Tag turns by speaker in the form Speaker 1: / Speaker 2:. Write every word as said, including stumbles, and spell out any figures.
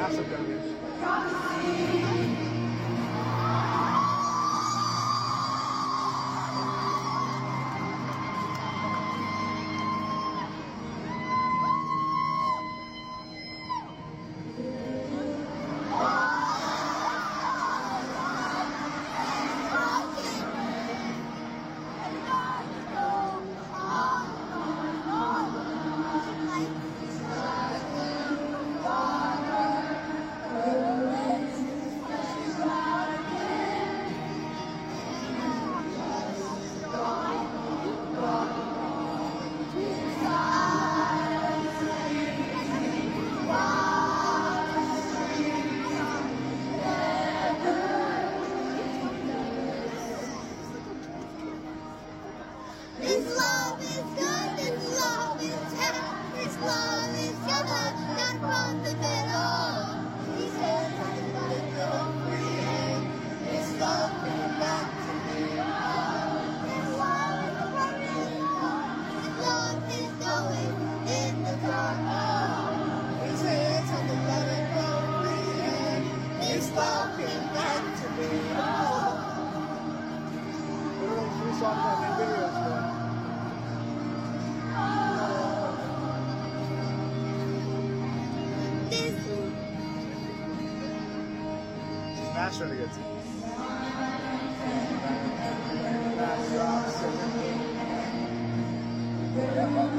Speaker 1: massive donation.
Speaker 2: His love is good, His love is heaven, His love is gathered down from the middle. He says, I'm gonna go free, and His love came back to me. His love is running, His love is going in the dark. He says, I'm gonna go free, and His love came back to me.
Speaker 1: Literally three songs I made videos for. Smash trying to get to. Smash drop, singing.